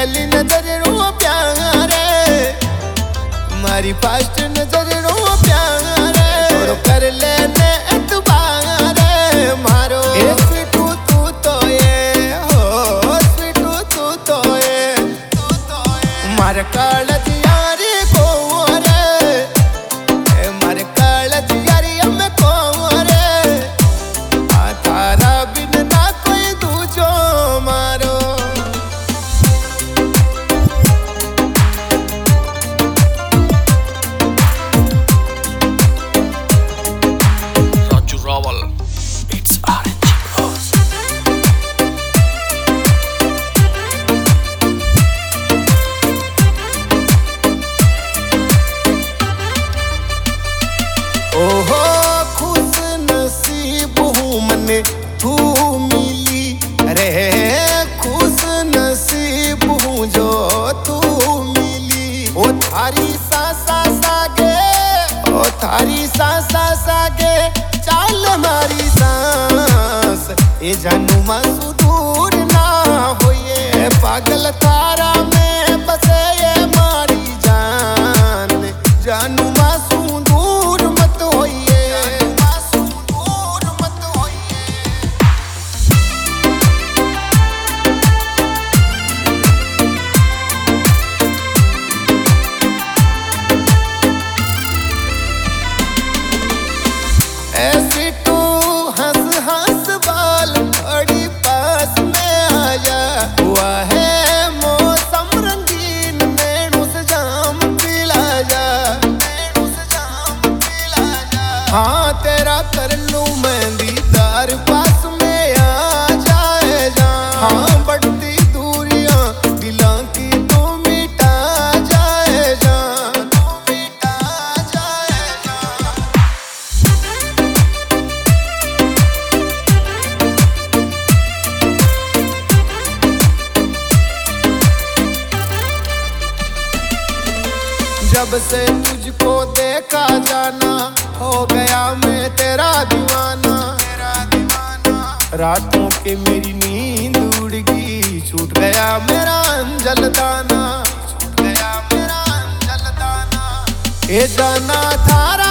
पहली नजर रो प्यार मारी फास्ट नजर रो प्यार थोड़ो कर लेने एतबार मारो स्वीटू तू तो ये हो स्वीटू तू तो ये मार कालज यारी को रे मार कालज यारी हमें को रे आ तारा बिन ना कोई दूजो मारो Raval, it's RNG Bros. ओहो खुश नसीब हूँ मने तू मिली अरे खुश नसीब हूँ जो तू मिली ओ थारी सासा सागे ओ थारी सासा सागे चाल मारी सांस ये जानू मासू दूर ना होए पागल तारा में बसे ये मारी जान जानू मासू दूर मत होइए मासू दूर मत होइए ऐसी तू हंस हंस बाल बड़ी पास में आया हुआ है मौसम रंगीन नैनों से जाम पिला जा नैनों से जाम पिला जा हाँ तेरा कर लूं मैं दीदार पास में आ जाए जा हाँ बढ़ती दूरियां दिलों की तू मिटा जाए जा तू मिटा जाए जा जब से तुझको देखा जाना हो गया मैं तेरा दीवाना रातों के मेरी नींद उड़ गई छूट गया मेरा अंजल दाना छूट गया मेरा अंजल दाना ये जाना था